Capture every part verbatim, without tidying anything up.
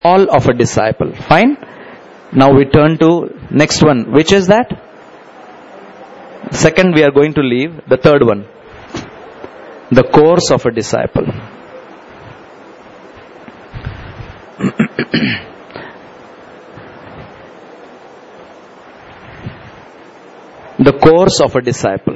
All of a disciple. Fine. Now we turn to next one. Which is that? Second we are going to leave. The third one. The course of a disciple. The course of a disciple.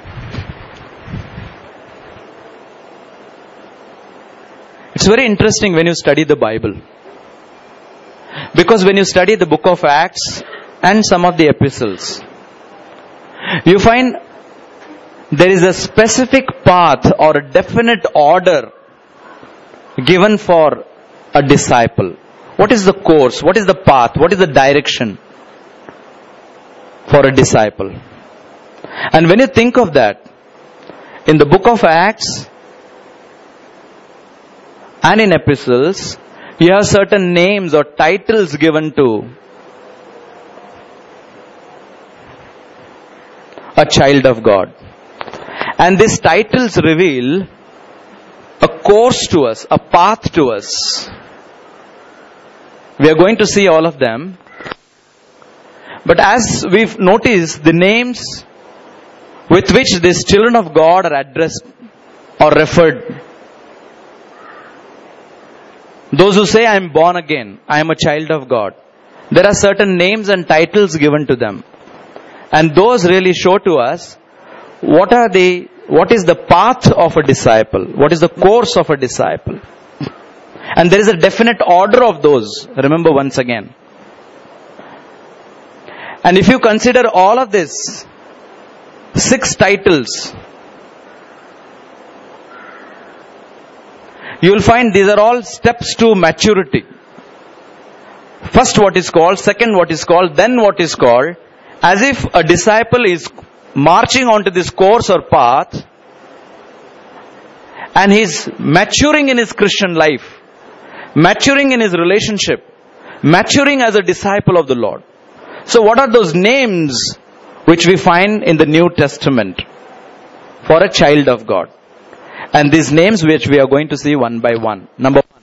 It's very interesting when you study the Bible. Because when you study the book of Acts and some of the epistles, you find there is a specific path or a definite order given for a disciple. What is the course? What is the path? What is the direction for a disciple? And when you think of that, in the book of Acts and in epistles, you have certain names or titles given to a child of God. And these titles reveal a course to us, a path to us. We are going to see all of them. But as we've noticed, the names with which these children of God are addressed or referred, those who say, I am born again, I am a child of God, there are certain names and titles given to them. And those really show to us what are the, what is the path of a disciple, what is the course of a disciple. And there is a definite order of those, remember once again. And if you consider all of this, six titles, you will find these are all steps to maturity. First what is called, second what is called, then what is called, as if a disciple is marching onto this course or path and he's maturing in his Christian life, maturing in his relationship, maturing as a disciple of the Lord. So what are those names which we find in the New Testament for a child of God? And these names which we are going to see one by one. Number one.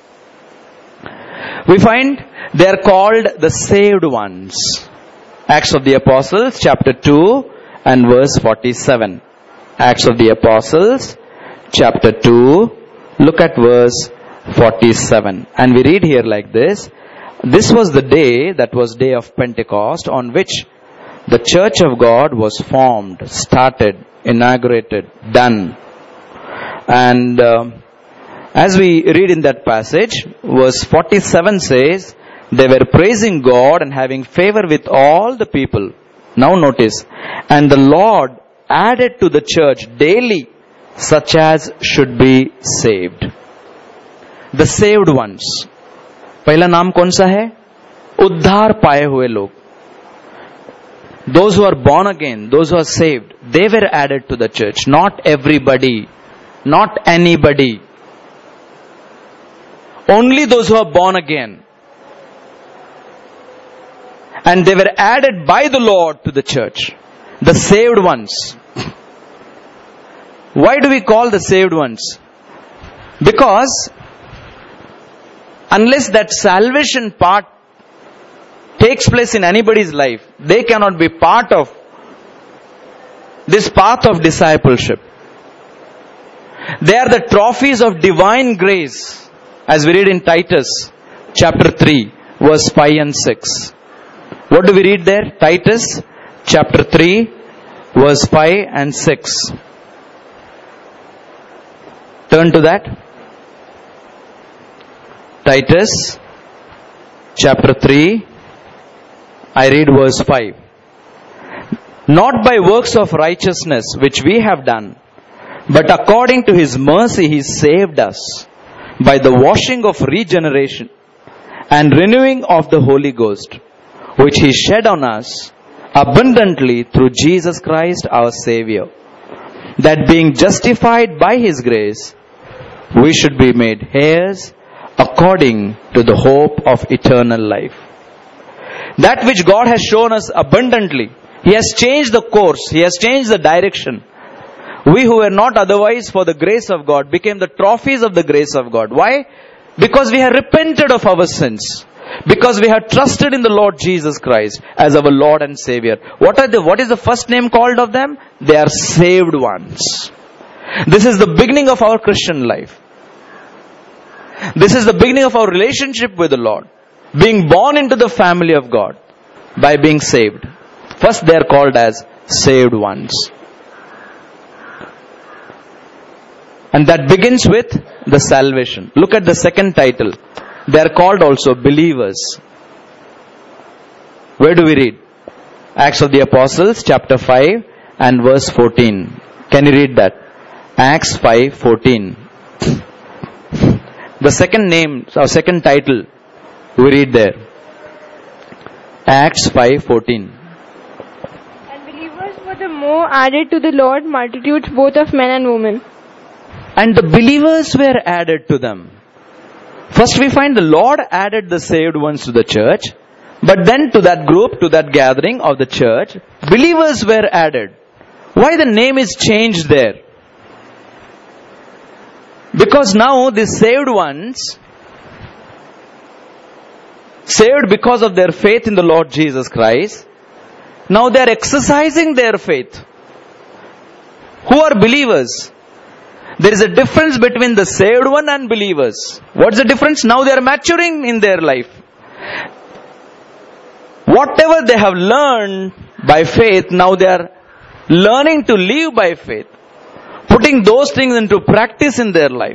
We find they are called the saved ones. Acts of the Apostles chapter two and verse forty-seven. Acts of the Apostles chapter two. Look at verse forty-seven. And we read here like this. This was the day that was day of Pentecost, on which the church of God was formed, started, inaugurated, done. And uh, as we read in that passage, verse forty-seven says, they were praising God and having favor with all the people. Now notice, and the Lord added to the church daily such as should be saved. The saved ones. पहला नाम कौन सा है? उद्धार पाए हुए लोग. Those who are born again, those who are saved, they were added to the church. Not everybody. Not anybody. Only those who are born again. And they were added by the Lord to the church. The saved ones. Why do we call the saved ones? Because unless that salvation part takes place in anybody's life, they cannot be part of this path of discipleship. They are the trophies of divine grace, as we read in Titus chapter three, verse five and six. What do we read there? Titus chapter three, verse five and six. Turn to that. Titus chapter three, I read verse five. Not by works of righteousness which we have done, but according to His mercy He saved us by the washing of regeneration and renewing of the Holy Ghost, which He shed on us abundantly through Jesus Christ our Savior, that being justified by His grace, we should be made heirs according to the hope of eternal life. That which God has shown us abundantly, He has changed the course, He has changed the direction. We who were not otherwise for the grace of God became the trophies of the grace of God. Why? Because we have repented of our sins. Because we have trusted in the Lord Jesus Christ as our Lord and Savior. What are the, what is the first name called of them? They are saved ones. This is the beginning of our Christian life. This is the beginning of our relationship with the Lord. Being born into the family of God by being saved. First they are called as saved ones. And that begins with the salvation. Look at the second title. They are called also believers. Where do we read? Acts of the Apostles, chapter five and verse fourteen. Can you read that? Acts five fourteen. The second name, or second title, we read there. Acts five fourteen. And believers were the more added to the Lord, multitudes both of men and women. And the believers were added to them. First we find the Lord added the saved ones to the church. But then to that group, to that gathering of the church, believers were added. Why the name is changed there? Because now the saved ones, saved because of their faith in the Lord Jesus Christ, now they are exercising their faith. Who are believers? There is a difference between the saved one and believers. What's the difference? Now they are maturing in their life. Whatever they have learned by faith, now they are learning to live by faith. Putting those things into practice in their life.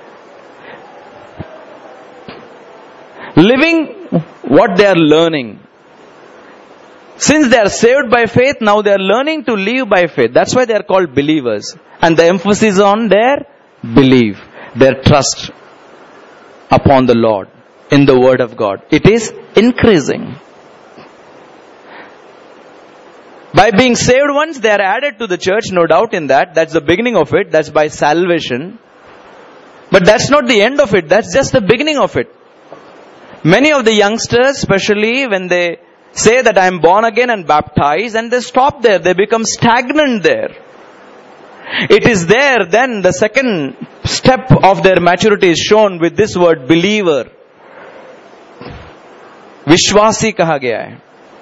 Living what they are learning. Since they are saved by faith, now they are learning to live by faith. That's why they are called believers. And the emphasis on their belief, their trust upon the Lord in the Word of God. It is increasing. By being saved ones, they are added to the church, no doubt in that. That's the beginning of it. That's by salvation. But that's not the end of it. That's just the beginning of it. Many of the youngsters, especially when they say that I am born again and baptized, and they stop there. They become stagnant there. It is there then the second step of their maturity is shown with this word believer. विश्वासी कहा गया है.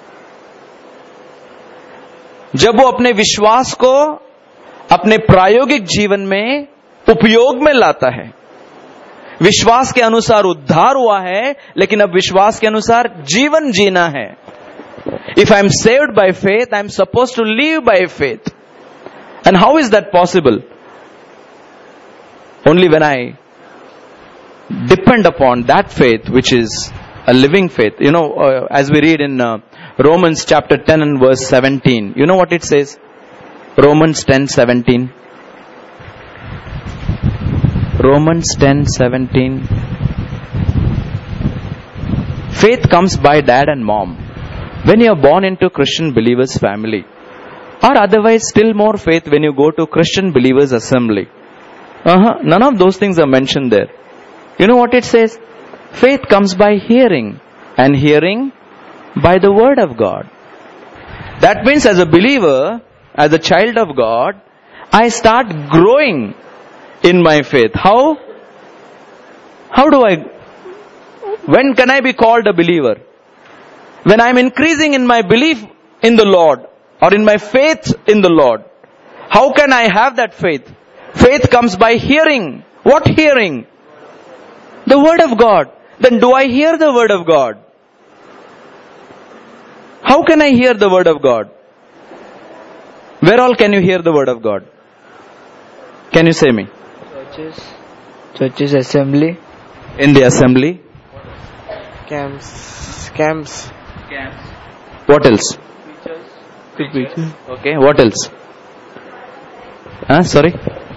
जब वो अपने विश्वास को अपने प्रायोगिक जीवन में उपयोग में लाता है, विश्वास के अनुसार उद्धार हुआ है, लेकिन अब विश्वास के अनुसार जीवन जीना है. If I am saved by faith, I am supposed to live by faith. And how is that possible? Only when I depend upon that faith, which is a living faith. You know, uh, as we read in uh, Romans chapter ten and verse seventeen. You know what it says? Romans ten seventeen. Romans ten seventeen. Faith comes by dad and mom. When you are born into Christian believers' family. Or otherwise still more faith when you go to Christian believers' assembly. Uh-huh. None of those things are mentioned there. You know what it says? Faith comes by hearing. And hearing by the word of God. That means as a believer, as a child of God, I start growing in my faith. How? How do I? When can I be called a believer? When I am increasing in my belief in the Lord. Or in my faith in the Lord. How can I have that faith? Faith comes by hearing. What hearing? The word of God. Then do I hear the word of God? How can I hear the word of God? Where all can you hear the word of God? Can you say me? Churches. Churches assembly. In the assembly. Camps. Camps. Camps. What else? Okay, what else? Huh? Sorry?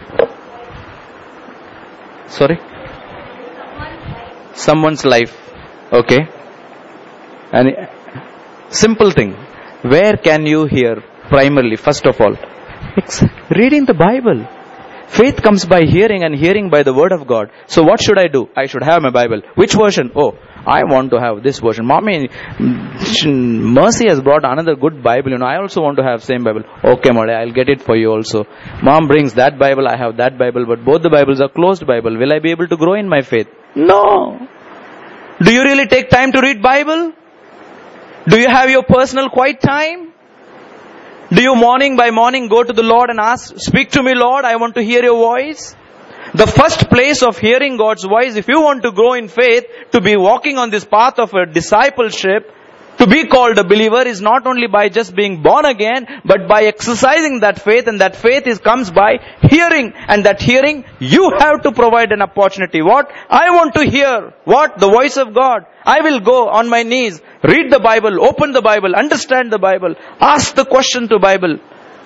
Sorry? Someone's life. Okay. And simple thing. Where can you hear primarily, first of all? It's reading the Bible. Faith comes by hearing and hearing by the word of God. So what should I do? I should have my Bible. Which version? Oh, I want to have this version. Mommy, Mercy has brought another good Bible. You know, I also want to have same Bible. Okay, Mother, I'll get it for you also. Mom brings that Bible, I have that Bible, but both the Bibles are closed Bible. Will I be able to grow in my faith? No. Do you really take time to read Bible? Do you have your personal quiet time? Do you morning by morning go to the Lord and ask, speak to me Lord, I want to hear your voice? The first place of hearing God's voice, if you want to grow in faith, to be walking on this path of a discipleship, to be called a believer is not only by just being born again, but by exercising that faith, and that faith is comes by hearing, and that hearing, you have to provide an opportunity. What? I want to hear. What? The voice of God. I will go on my knees, read the Bible, open the Bible, understand the Bible, ask the question to Bible.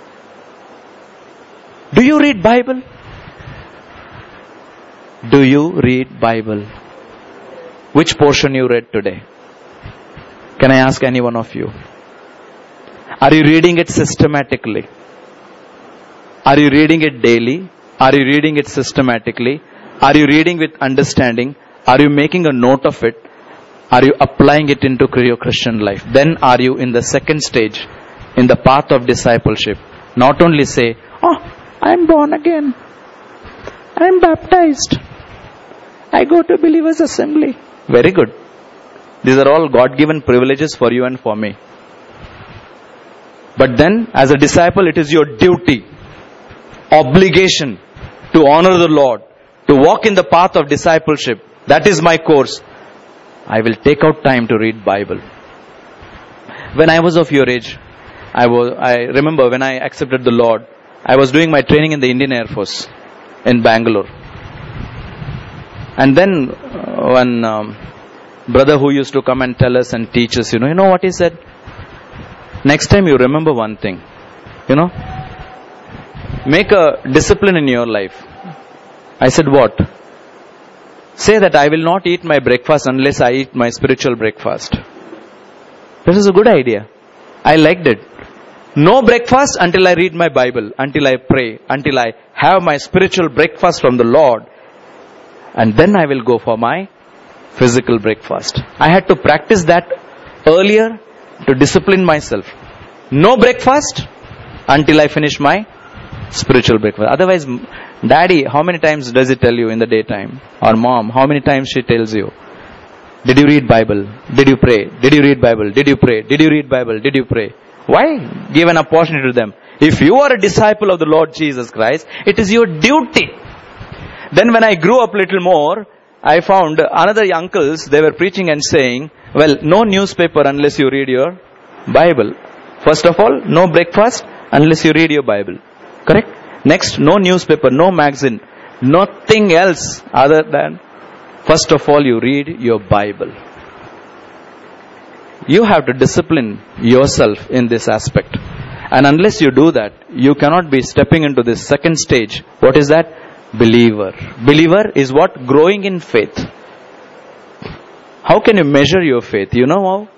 Do you read Bible? Do you read Bible? Which portion you read today? Can I ask any one of you? Are you reading it systematically? Are you reading it daily? Are you reading it systematically? Are you reading with understanding? Are you making a note of it? Are you applying it into your Christian life? Then are you in the second stage, in the path of discipleship? Not only say, oh, I am born again. I am baptized. I go to believers assembly. Very good. These are all God-given privileges for you and for me. But then, as a disciple, it is your duty, obligation to honor the Lord, to walk in the path of discipleship. That is my course. I will take out time to read Bible. When I was of your age, I was, I remember when I accepted the Lord, I was doing my training in the Indian Air Force in Bangalore. And then uh, one um, brother who used to come and tell us and teach us, you know, you know what he said? Next time you remember one thing, you know, make a discipline in your life. I said, what? Say that I will not eat my breakfast unless I eat my spiritual breakfast. This is a good idea. I liked it. No breakfast until I read my Bible, until I pray, until I have my spiritual breakfast from the Lord. And then I will go for my physical breakfast. I had to practice that earlier to discipline myself. No breakfast until I finish my spiritual breakfast. Otherwise, Daddy, how many times does he tell you in the daytime? Or Mom, how many times she tells you? Did you read Bible? Did you pray? Did you read Bible? Did you pray? Did you read Bible? Did you pray? Why? Give an opportunity to them. If you are a disciple of the Lord Jesus Christ, it is your duty. Then when I grew up a little more, I found another uncles, they were preaching and saying, well, no newspaper unless you read your Bible. First of all, no breakfast unless you read your Bible. Correct? Next, no newspaper, no magazine, nothing else other than, first of all, you read your Bible. You have to discipline yourself in this aspect. And unless you do that, you cannot be stepping into this second stage. What is that? Believer. Believer is what? Growing in faith. How can you measure your faith? You know how?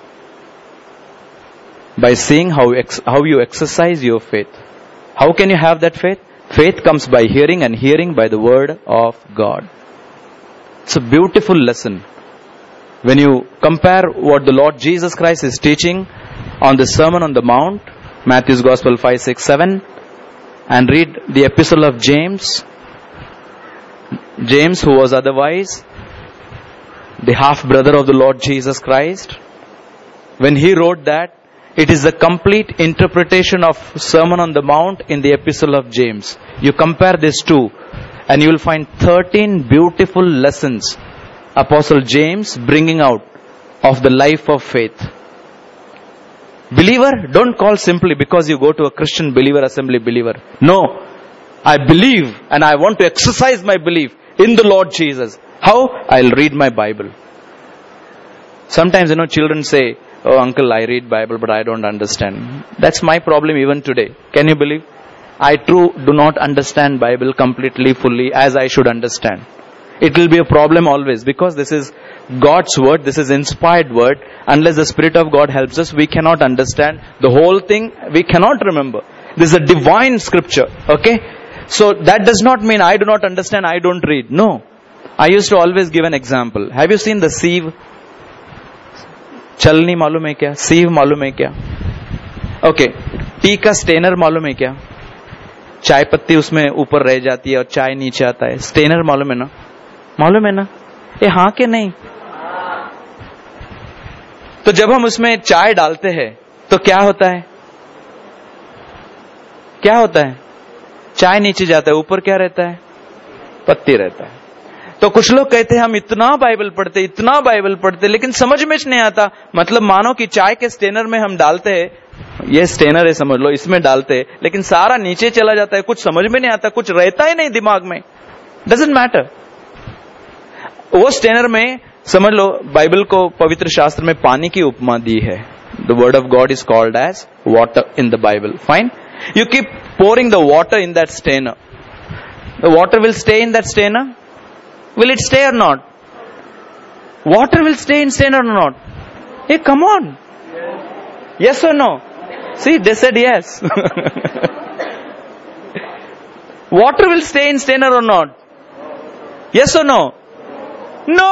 By seeing how, ex- how you exercise your faith. How can you have that faith? Faith comes by hearing, and hearing by the word of God. It's a beautiful lesson. When you compare what the Lord Jesus Christ is teaching on the Sermon on the Mount, Matthew's Gospel five, six, seven, and read the epistle of James. James, who was otherwise the half-brother of the Lord Jesus Christ. When he wrote that, it is the complete interpretation of Sermon on the Mount in the epistle of James. You compare these two, and you will find thirteen beautiful lessons Apostle James bringing out of the life of faith. Believer, don't call simply because you go to a Christian believer assembly believer. No, I believe and I want to exercise my belief in the Lord Jesus. How? I'll read my Bible. Sometimes, you know, children say, oh uncle, I read Bible but I don't understand. That's my problem even today. Can you believe? I too do not understand Bible completely, fully as I should understand. It will be a problem always because this is God's word, this is inspired word. Unless the Spirit of God helps us, we cannot understand the whole thing. We cannot remember. This is a divine scripture, okay? So that does not mean I do not understand, I don't read. No. I used to always give an example. Have you seen the sieve? Chalni मालूम है क्या? Sieve मालूम है क्या? Okay. T का Steiner मालूम है क्या? चाय पत्ती उसमें ऊपर रह जाती है और चाय नीचे आता है. स्टेनर मालूम है ना? मालूम है ना? ये हाँ के नहीं? तो जब हम उसमें चाय डालते हैं तो क्या होता है? क्या होता है? चाय नीचे जाता है, ऊपर क्या रहता है? पत्ती रहता है. तो कुछ लोग कहते हैं हम इतना बाइबल पढ़ते इतना बाइबल पढ़ते लेकिन समझ में नहीं आता. मतलब मानो कि चाय के स्टेनर में हम डालते हैं, ये स्टेनर है समझ लो, इसमें डालते हैं लेकिन सारा नीचे चला जाता है, कुछ समझ में नहीं आता, कुछ रहता ही नहीं दिमाग में. Doesn't matter. वो स्टेनर में समझ लो बाइबल को पवित्र शास्त्र में पानी की उपमा दी है. The word of God is called as water in the Bible. Fine. You keep pouring the water in that strainer. The water will stay in that strainer. Will it stay or not? Water will stay in strainer or not? Hey, come on. Yes or no? See, they said yes. Water will stay in strainer or not? Yes or no? No.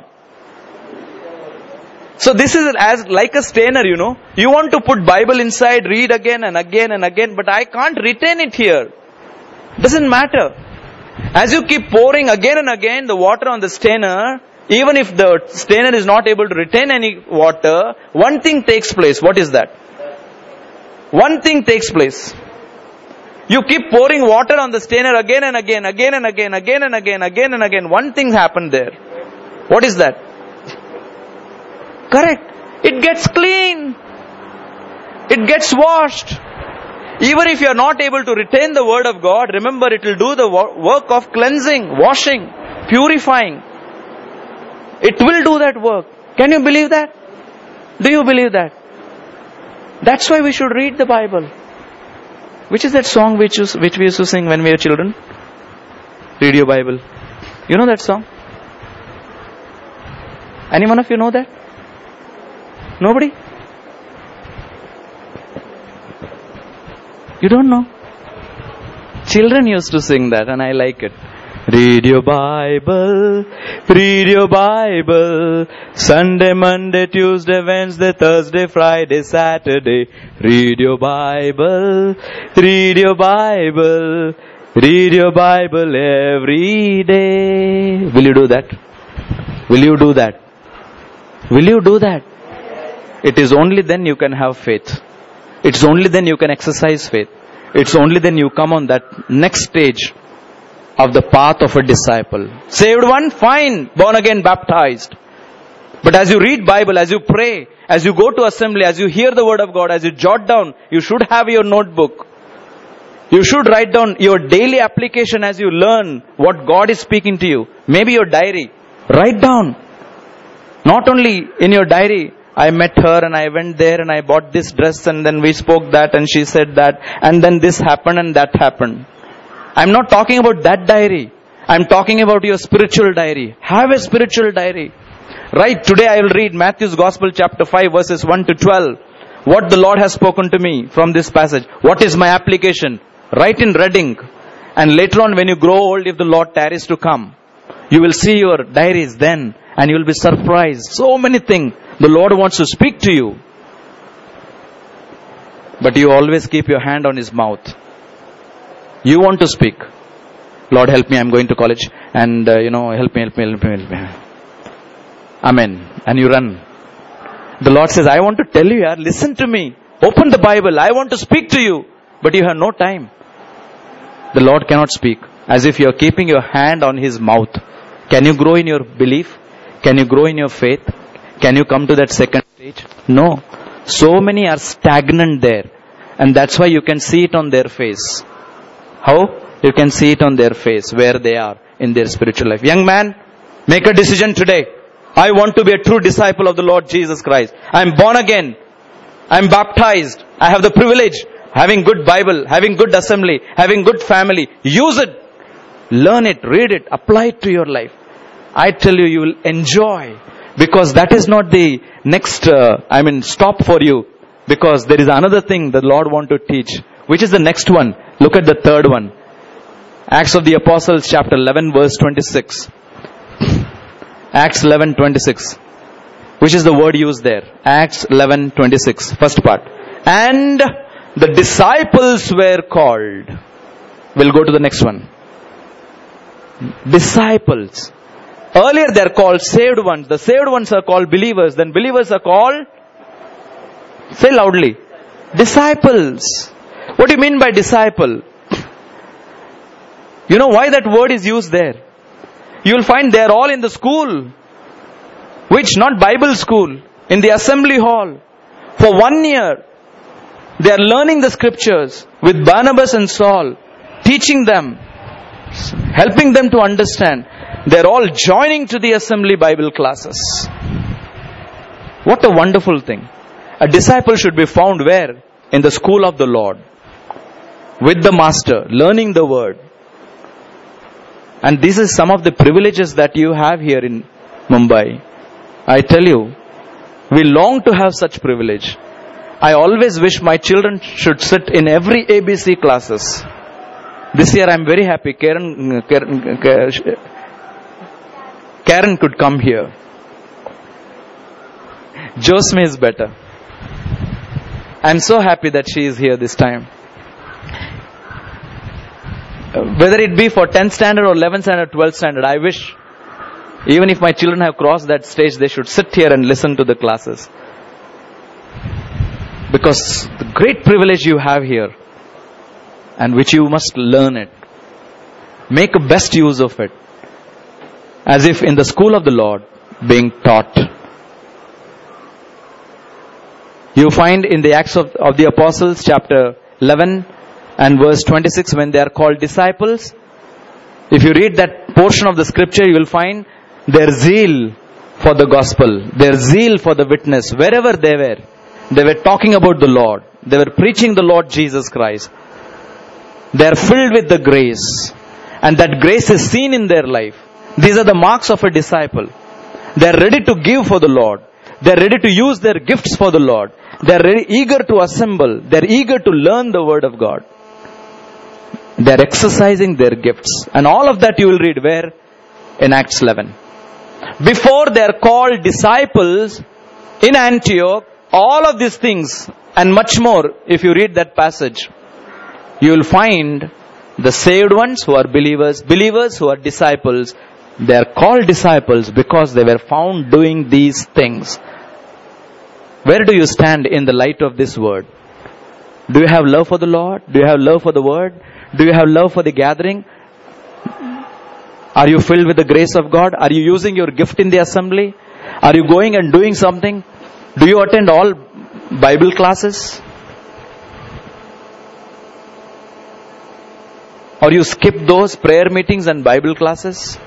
So this is as like a strainer, you know. You want to put Bible inside, read again and again and again, but I can't retain it here. Doesn't matter. As you keep pouring again and again the water on the strainer, even if the strainer is not able to retain any water, one thing takes place. What is that? One thing takes place. You keep pouring water on the strainer again and again, again and again, again and again, again and again. One thing happened there. What is that? Correct. It gets clean. It gets washed. Even if you are not able to retain the word of God, remember it will do the work of cleansing, washing, purifying. It will do that work. Can you believe that? Do you believe that? That's why we should read the Bible. Which is that song which, is, which we used to sing when we were children? Read your Bible. You know that song? Any one of you know that? Nobody? You don't know? Children used to sing that and I like it. Read your Bible, read your Bible, Sunday, Monday, Tuesday, Wednesday, Thursday, Friday, Saturday. Read your Bible, read your Bible, read your Bible every day. Will you do that? Will you do that? Will you do that? It is only then you can have faith. It's only then you can exercise faith. It's only then you come on that next stage of the path of a disciple. Saved one, fine, born again, baptized. But as you read Bible, as you pray, as you go to assembly, as you hear the word of God, as you jot down, you should have your notebook. You should write down your daily application as you learn what God is speaking to you. Maybe your diary. Write down. Not only in your diary, I met her and I went there and I bought this dress and then we spoke that and she said that and then this happened and that happened. I'm not talking about that diary. I'm talking about your spiritual diary. Have a spiritual diary. Right, today I will read Matthew's Gospel chapter five verses one to twelve. What the Lord has spoken to me from this passage. What is my application? Write in red ink. And later on when you grow old, if the Lord tarries to come, you will see your diaries then and you will be surprised. So many things the Lord wants to speak to you. But you always keep your hand on His mouth. You want to speak. Lord help me, I'm going to college. And uh, you know, help me, help me, help me, help me. Amen. And you run. The Lord says, I want to tell you, yaar, listen to me. Open the Bible. I want to speak to you. But you have no time. The Lord cannot speak. As if you are keeping your hand on His mouth. Can you grow in your belief? Can you grow in your faith? Can you come to that second stage? No. So many are stagnant there. And that's why you can see it on their face. How? You can see it on their face, where they are in their spiritual life. Young man, make a decision today. I want to be a true disciple of the Lord Jesus Christ. I am born again. I am baptized. I have the privilege, having good Bible, having good assembly, having good family. Use it. Learn it, read it, apply it to your life. I tell you, you will enjoy. Because that is not the next, uh, I mean, stop for you. Because there is another thing the Lord wants to teach. Which is the next one? Look at the third one. Acts of the Apostles chapter eleven verse twenty-six. Acts eleven twenty-six. Which is the word used there? Acts eleven twenty-six. First part. And the disciples were called. We'll go to the next one. Disciples. Earlier they are called saved ones. The saved ones are called believers. Then believers are called, say loudly, disciples. What do you mean by disciple? You know why that word is used there? You will find they are all in the school. Which? Not Bible school. In the assembly hall. For one year. They are learning the scriptures with Barnabas and Saul. Teaching them. Helping them to understand. They are all joining to the assembly Bible classes. What a wonderful thing. A disciple should be found where? In the school of the Lord. With the master. Learning the word. And this is some of the privileges that you have here in Mumbai. I tell you, we long to have such privilege. I always wish my children should sit in every A B C classes. This year I am very happy. Karen, Karen, Karen could come here. Josme is better. I am so happy that she is here this time. Whether it be for tenth standard or eleventh standard, twelfth standard, I wish, even if my children have crossed that stage, they should sit here and listen to the classes. Because the great privilege you have here, and which you must learn it. Make a best use of it. As if in the school of the Lord, being taught. You find in the Acts of, of the Apostles, chapter eleven, and verse twenty-six, when they are called disciples, if you read that portion of the scripture, you will find their zeal for the gospel, their zeal for the witness, wherever they were. They were talking about the Lord. They were preaching the Lord Jesus Christ. They are filled with the grace. And that grace is seen in their life. These are the marks of a disciple. They are ready to give for the Lord. They are ready to use their gifts for the Lord. They are ready, eager to assemble. They are eager to learn the word of God. They are exercising their gifts. And all of that you will read where? In Acts eleven. Before they are called disciples in Antioch, all of these things and much more, if you read that passage, you will find the saved ones who are believers, believers who are disciples. They are called disciples because they were found doing these things. Where do you stand in the light of this word? Do you have love for the Lord? Do you have love for the word? Do you have love for the gathering? Are you filled with the grace of God? Are you using your gift in the assembly? Are you going and doing something? Do you attend all Bible classes? Or you skip those prayer meetings and Bible classes?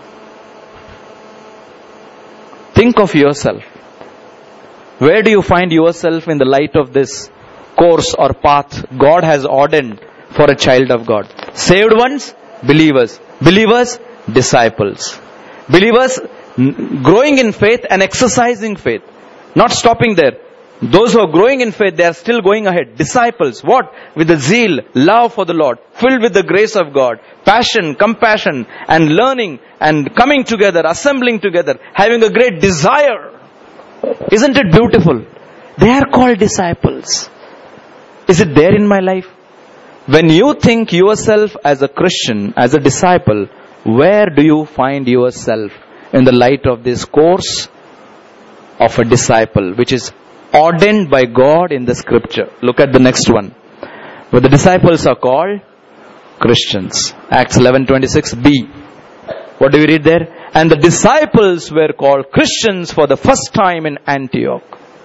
Think of yourself. Where do you find yourself in the light of this course or path God has ordained for a child of God? Saved ones, believers. Believers, disciples. Believers growing in faith and exercising faith. Not stopping there. Those who are growing in faith, they are still going ahead. Disciples, what? With the zeal, love for the Lord, filled with the grace of God, passion, compassion, and learning, and coming together, assembling together, having a great desire. Isn't it beautiful? They are called disciples. Is it there in my life? When you think yourself as a Christian, as a disciple, where do you find yourself in the light of this course of a disciple, which is ordained by God in the scripture? Look at the next one. Where the disciples are called Christians. Acts eleven twenty-six b. What do we read there? And the disciples were called Christians for the first time in Antioch.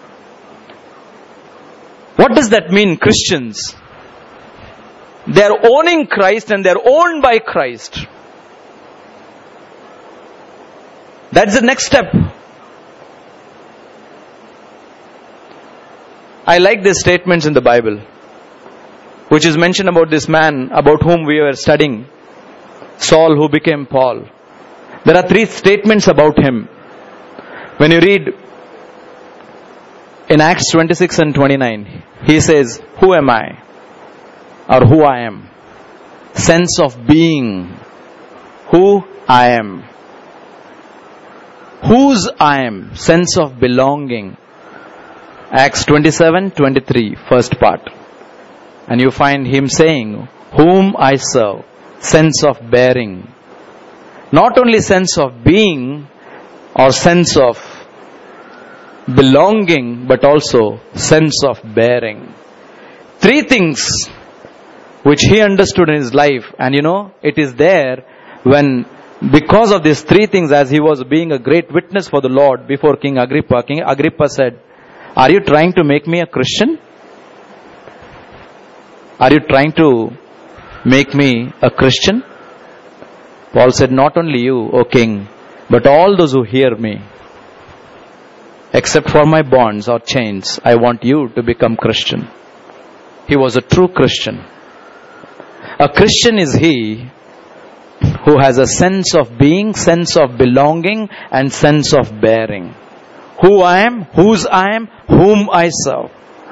What does that mean, Christians? They are owning Christ and they are owned by Christ. That's the next step. I like these statements in the Bible, which is mentioned about this man about whom we were studying, Saul, who became Paul. There are three statements about him. When you read in Acts twenty-six and twenty-nine, he says, "Who am I?" Or "Who I am." sense of being. Who I am. Whose I am. Sense of belonging. Acts twenty-seven twenty-three, first part. And you find him saying, whom I serve. Sense of bearing. Not only sense of being or sense of belonging, but also sense of bearing. Three things which he understood in his life. And you know, it is there when, because of these three things, as he was being a great witness for the Lord before King Agrippa, King Agrippa said, are you trying to make me a Christian? Are you trying to make me a Christian? Paul said, not only you, O king, but all those who hear me. Except for my bonds or chains, I want you to become Christian. He was a true Christian. A Christian is he who has a sense of being, sense of belonging, and sense of bearing. Who I am, whose I am, whom I serve.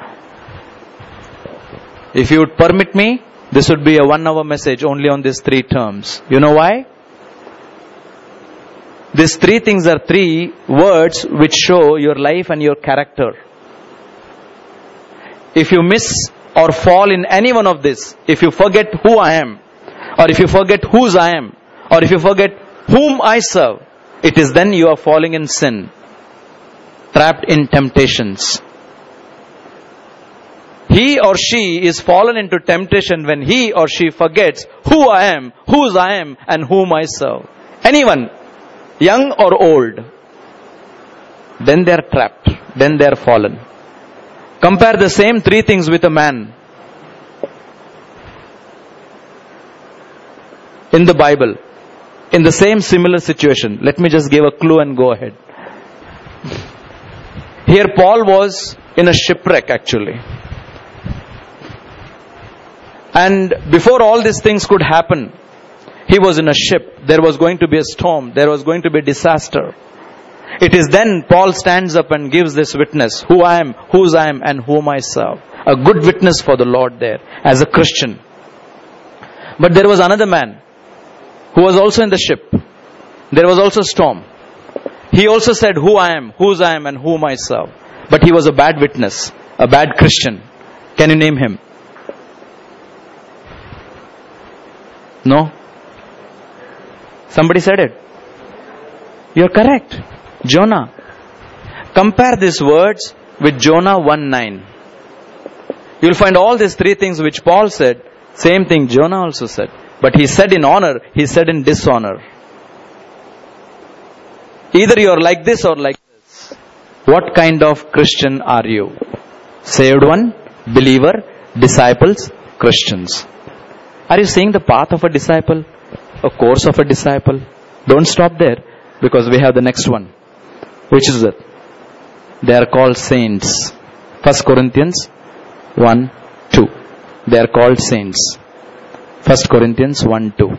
If you would permit me, this would be a one hour message only on these three terms. You know why? These three things are three words which show your life and your character. If you miss or fall in any one of this, if you forget who I am, or if you forget whose I am, or if you forget whom I serve, it is then you are falling in sin, trapped in temptations. He or she is fallen into temptation when he or she forgets who I am, whose I am, and whom I serve. Anyone, young or old, then they are trapped, then they are fallen. Compare the same three things with a man in the Bible, in the same similar situation. Let me just give a clue and go ahead. Here Paul was in a shipwreck actually. And before all these things could happen, he was in a ship. There was going to be a storm. There was going to be a disaster. It is then Paul stands up and gives this witness, who I am, whose I am, and whom I serve. A good witness for the Lord there, as a Christian. But there was another man who was also in the ship. There was also a storm. He also said, who I am, whose I am, and whom I serve. But he was a bad witness, a bad Christian. Can you name him? No? Somebody said it. You're correct. Jonah. Compare these words with Jonah one nine. You'll find all these three things which Paul said, same thing Jonah also said. But he said in honor, he said in dishonor. Either you're like this or like this. What kind of Christian are you? Saved one, believer, disciples, Christians. Are you seeing the path of a disciple? A course of a disciple? Don't stop there, because we have the next one. Which is it? They are called saints. First Corinthians one two. They are called saints. First Corinthians one two.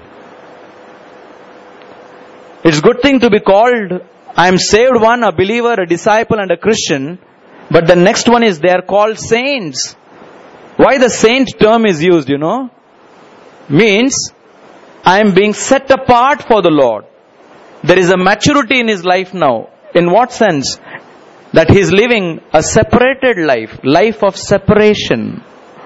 It's a good thing to be called, I am saved one, a believer, a disciple, and a Christian. But the next one is they are called saints. Why the saint term is used, you know? Means I am being set apart for the Lord. There is a maturity in his life now. In what sense? That he is living a separated life, life of separation.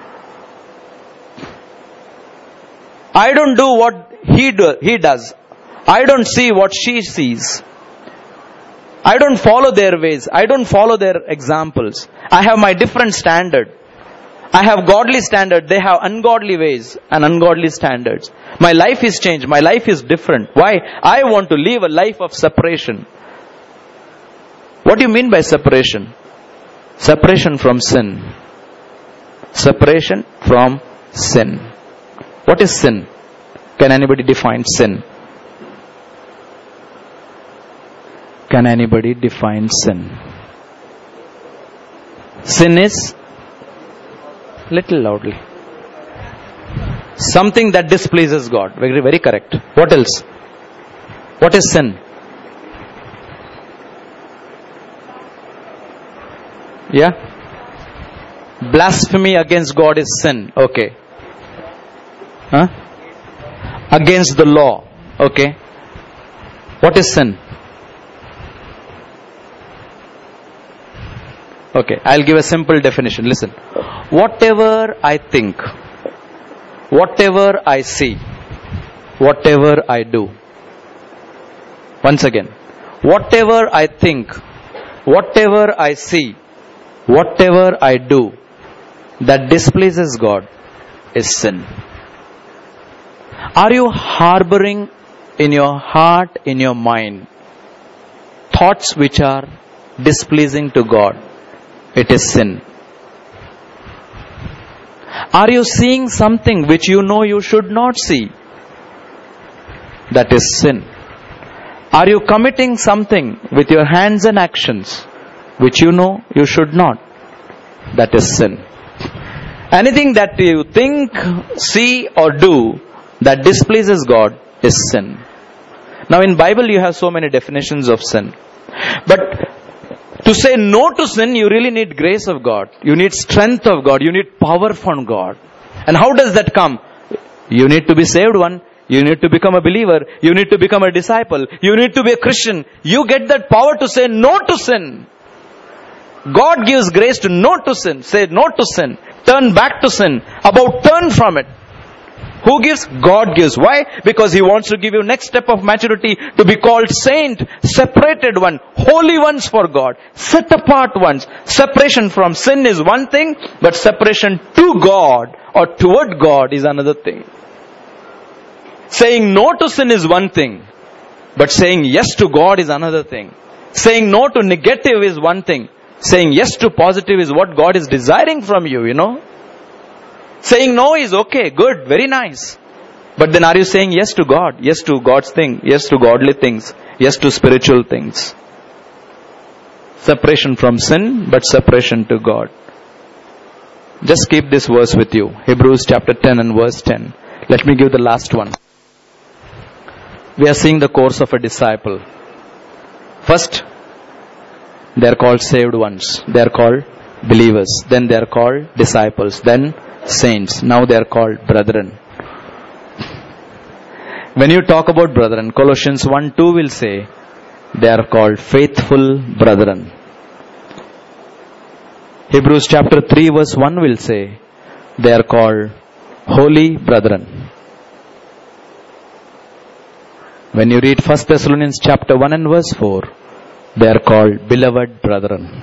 I don't do what he do, he does. I don't see what she sees. I don't follow their ways. I don't follow their examples. I have my different standard. I have godly standard. They have ungodly ways and ungodly standards. My life is changed. My life is different. Why? I want to live a life of separation. What do you mean by separation? Separation from sin. Separation from sin. What is sin? Can anybody define sin? Can anybody define sin? Sin is, little loudly, something that displeases God. Very, very correct. What else? What is sin? Yeah? Blasphemy against God is sin. Okay. Huh? against the law. Okay. What is sin? Okay, I'll give a simple definition. Listen. Whatever I think, whatever I see, whatever I do. Once again. Whatever I think, whatever I see, whatever I do, that displeases God is sin. Are you harboring in your heart, in your mind, thoughts which are displeasing to God? It is sin. Are you seeing something which you know you should not see? That is sin. Are you committing something with your hands and actions which you know you should not? That is sin. Anything that you think, see or do that displeases God is sin. Now in Bible you have so many definitions of sin. But to say no to sin, you really need grace of God. You need strength of God. You need power from God. And how does that come? You need to be saved one. You need to become a believer. You need to become a disciple. You need to be a Christian. You get that power to say no to sin. God gives grace to no to sin. Say no to sin. Turn back to sin. About turn from it. Who gives? God gives. Why? Because He wants to give you next step of maturity to be called saint, separated one, holy ones for God, set apart ones. Separation from sin is one thing, but separation to God or toward God is another thing. Saying no to sin is one thing, but saying yes to God is another thing. Saying no to negative is one thing. Saying yes to positive is what God is desiring from you, you know. Saying no is okay, good, very nice. But then are you saying yes to God? Yes to God's thing. Yes to godly things. Yes to spiritual things. Separation from sin, but separation to God. Just keep this verse with you. Hebrews chapter ten and verse ten. Let me give the last one. We are seeing the course of a disciple. First, they are called saved ones. They are called believers. Then they are called disciples. Then saints. Now they are called brethren. When you talk about brethren, Colossians one two will say they are called faithful brethren. Hebrews chapter three verse one will say they are called holy brethren. When you read First Thessalonians chapter one and verse four, they are called beloved brethren.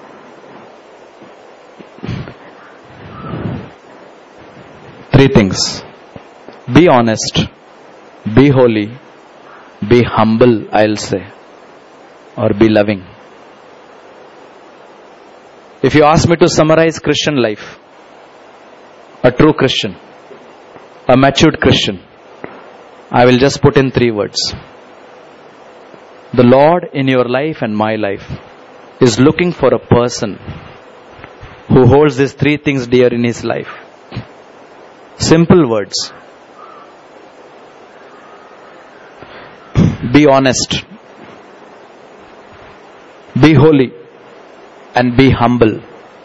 Three things. Be honest, be holy, be humble, I'll say, or be loving. If you ask me to summarize Christian life, a true Christian, a matured Christian, I will just put in three words. The Lord in your life and my life is looking for a person who holds these three things dear in his life. Simple words. Be honest. Be holy. And be humble.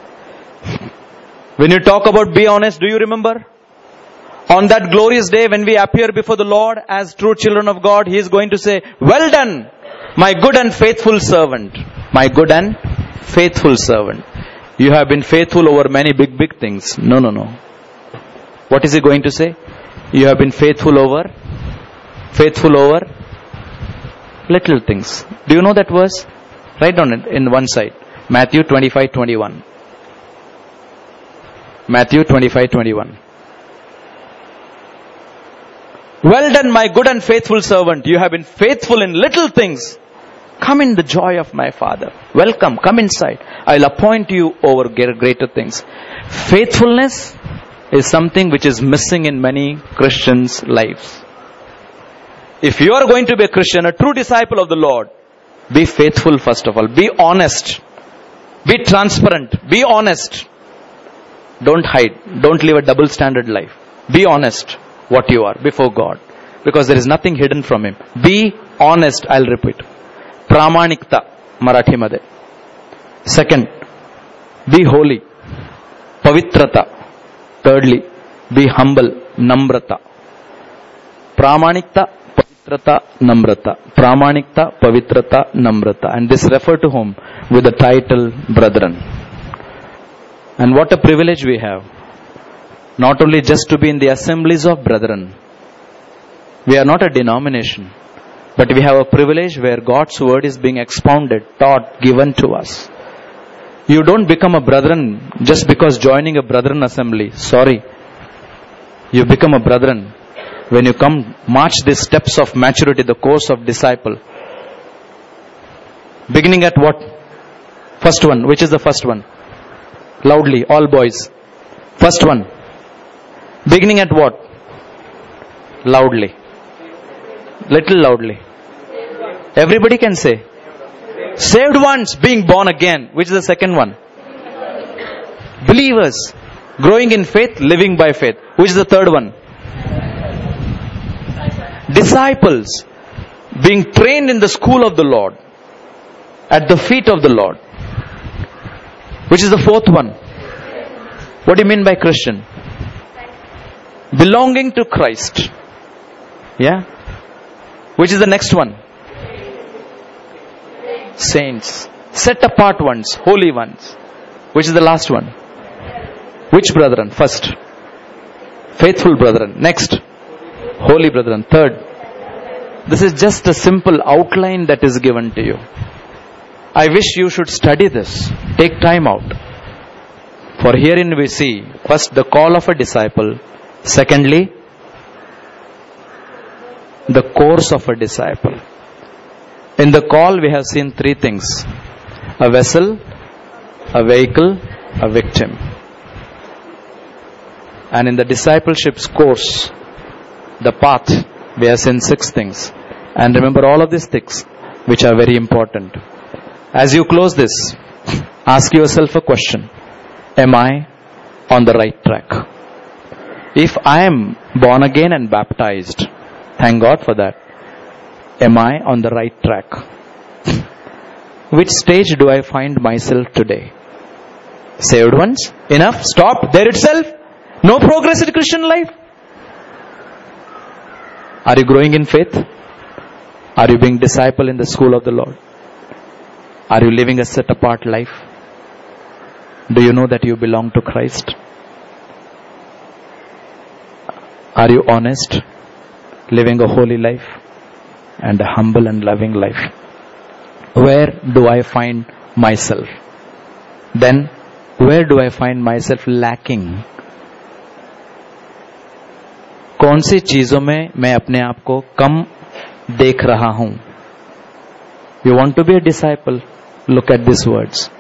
When you talk about be honest, do you remember? On that glorious day when we appear before the Lord as true children of God, He is going to say, well done, my good and faithful servant. My good and faithful servant. You have been faithful over many big, big things. No, no, no. What is He going to say? You have been faithful over, faithful over little things. Do you know that verse? Write down it in one side. Matthew twenty-five twenty-one. Matthew twenty-five twenty-one. Well done, my good and faithful servant. You have been faithful in little things. Come in the joy of my Father. Welcome. Come inside. I'll appoint you over greater things. Faithfulness is something which is missing in many Christians' lives. If you are going to be a Christian, a true disciple of the Lord, be faithful first of all. Be honest. Be transparent. Be honest. Don't hide. Don't live a double standard life. Be honest what you are before God. Because there is nothing hidden from Him. Be honest, I'll repeat. Pramanikta, Marathi Made. Second, be holy. Pavitrata. Thirdly, be humble. Namrata. Pramanikta, Pavitrata, Namrata. Pramanikta, Pavitrata, Namrata. And this referred to whom? With the title brethren. And what a privilege we have. Not only just to be in the assemblies of brethren. We are not a denomination. But we have a privilege where God's word is being expounded, taught, given to us. You don't become a brethren just because joining a brethren assembly. Sorry. You become a brethren when you come march the steps of maturity, the course of disciple. Beginning at what? First one. Which is the first one? Loudly, all boys. First one. Beginning at what? Loudly. Little loudly. Everybody can say. Saved ones, being born again. Which is the second one? Believers, growing in faith, living by faith. Which is the third one? Disciples, being trained in the school of the Lord, at the feet of the Lord. Which is the fourth one? What do you mean by Christian? Belonging to Christ. Yeah? Which is the next one? Saints. Set apart ones, holy ones. Which is the last one? Which brethren? First. Faithful brethren. Next. Holy brethren. Third. This is just a simple outline that is given to you. I wish you should study this. Take time out. For herein we see, first, the call of a disciple. Secondly, the course of a disciple. In the call we have seen three things. A vessel, a vehicle, a victim. And in the discipleship's course, the path, we have seen six things. And remember all of these things, which are very important. As you close this, ask yourself a question. Am I on the right track? If I am born again and baptized, thank God for that. Am I on the right track? Which stage do I find myself today? Saved ones? Enough? Stop there itself? No progress in Christian life? Are you growing in faith? Are you being disciple in the school of the Lord? Are you living a set apart life? Do you know that you belong to Christ? Are you honest? Living a holy life and a humble and loving life? Where do I find myself? Then, where do I find myself lacking? कौन सी चीजों में मैं अपने आप को कम देख रहा हूं? You want to be a disciple? Look at these words.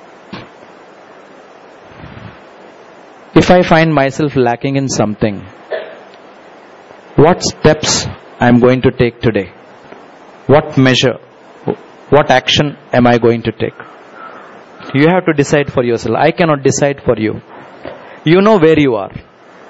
If I find myself lacking in something, what steps I am going to take today? What measure, what action am I going to take? You have to decide for yourself. I cannot decide for you. You know where you are.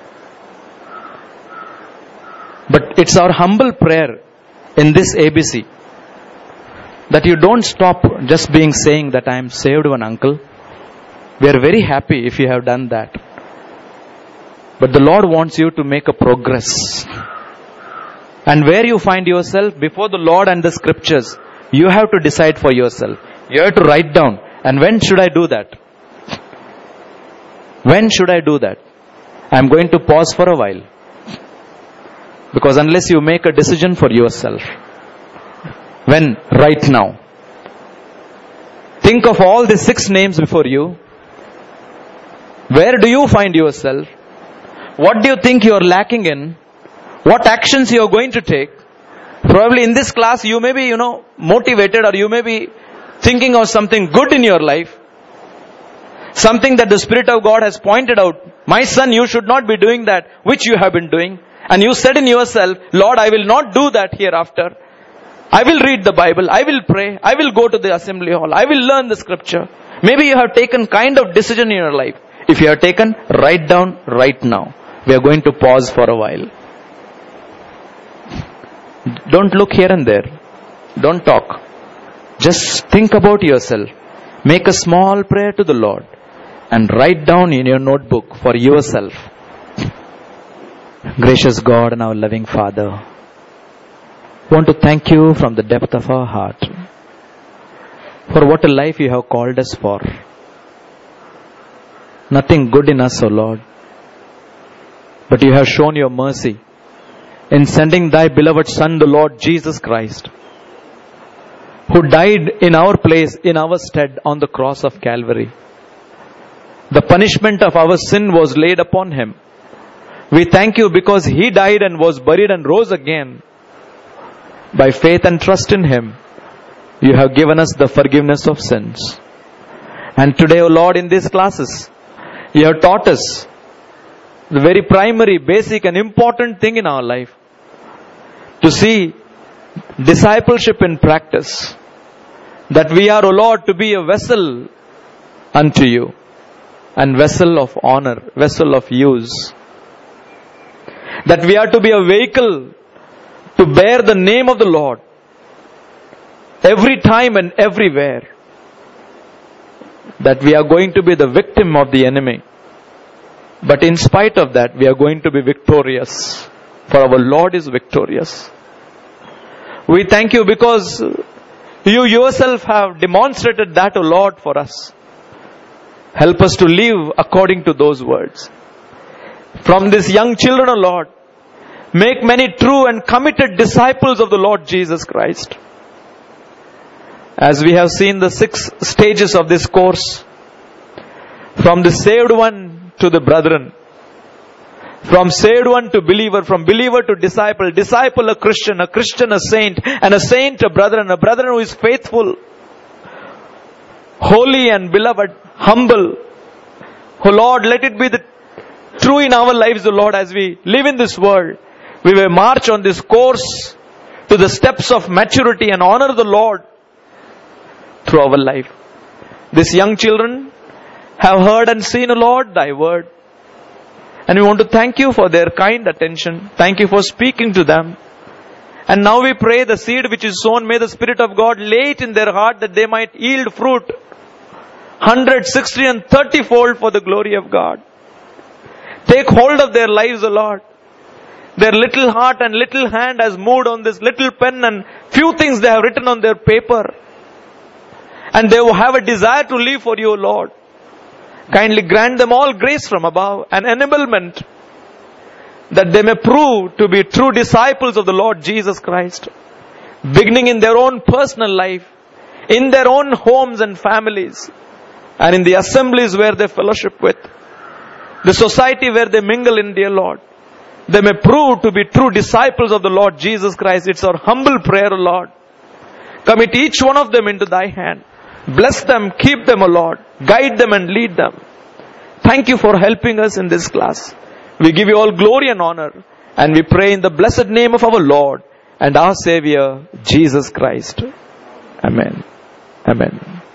But it's our humble prayer in this A B C that you don't stop just being saying that I am saved one uncle. We are very happy if you have done that. But the Lord wants you to make a progress. And where you find yourself before the Lord and the scriptures, you have to decide for yourself. You have to write down. And when should I do that? When should I do that? I am going to pause for a while. Because unless you make a decision for yourself, when? Right now. Think of all the six names before you. Where do you find yourself? What do you think you are lacking in? What actions you are going to take? Probably in this class you may be, you know, motivated, or you may be thinking of something good in your life. Something that the Spirit of God has pointed out. My son, you should not be doing that, which you have been doing. And you said in yourself, Lord, I will not do that hereafter. I will read the Bible. I will pray. I will go to the assembly hall. I will learn the scripture. Maybe you have taken kind of decision in your life. If you have taken, write down right now. We are going to pause for a while. Don't look here and there. Don't talk. Just think about yourself. Make a small prayer to the Lord. And write down in your notebook for yourself. Gracious God and our loving Father, want to thank you from the depth of our heart for what a life you have called us for. Nothing good in us, O Lord, but you have shown your mercy in sending thy beloved Son, the Lord Jesus Christ, who died in our place, in our stead on the cross of Calvary. The punishment of our sin was laid upon him. We thank you because he died and was buried and rose again. By faith and trust in him, you have given us the forgiveness of sins. And today, O Lord, in these classes, you have taught us the very primary, basic and important thing in our life. To see discipleship in practice. That we are, O Lord, to be a vessel unto you. And vessel of honor, vessel of use. That we are to be a vehicle to bear the name of the Lord. Every time and everywhere. That we are going to be the victim of the enemy. But in spite of that, we are going to be victorious. For our Lord is victorious. We thank you because you yourself have demonstrated that, O Lord, for us. Help us to live according to those words. From these young children, O Lord, make many true and committed disciples of the Lord Jesus Christ. As we have seen the six stages of this course, from the saved one to the brethren, from saved one to believer, from believer to disciple, disciple a Christian, a Christian a saint, and a saint a brother, and a brother who is faithful, holy and beloved, humble. Oh Lord, let it be the true in our lives, O Lord, as we live in this world. We will march on this course to the steps of maturity and honor the Lord through our life. These young children have heard and seen, O Lord, thy word. And we want to thank you for their kind attention. Thank you for speaking to them. And now we pray the seed which is sown, may the Spirit of God lay it in their heart that they might yield fruit. Hundred, sixty and thirty fold for the glory of God. Take hold of their lives, O Lord. Their little heart and little hand has moved on this little pen and few things they have written on their paper. And they will have a desire to live for you, O Lord. Kindly grant them all grace from above and enablement that they may prove to be true disciples of the Lord Jesus Christ. Beginning in their own personal life, in their own homes and families, and in the assemblies where they fellowship with, the society where they mingle in, dear Lord. They may prove to be true disciples of the Lord Jesus Christ. It's our humble prayer, O Lord. Commit each one of them into thy hand. Bless them, keep them, O Lord. Guide them and lead them. Thank you for helping us in this class. We give you all glory and honor. And we pray in the blessed name of our Lord and our Savior, Jesus Christ. Amen. Amen.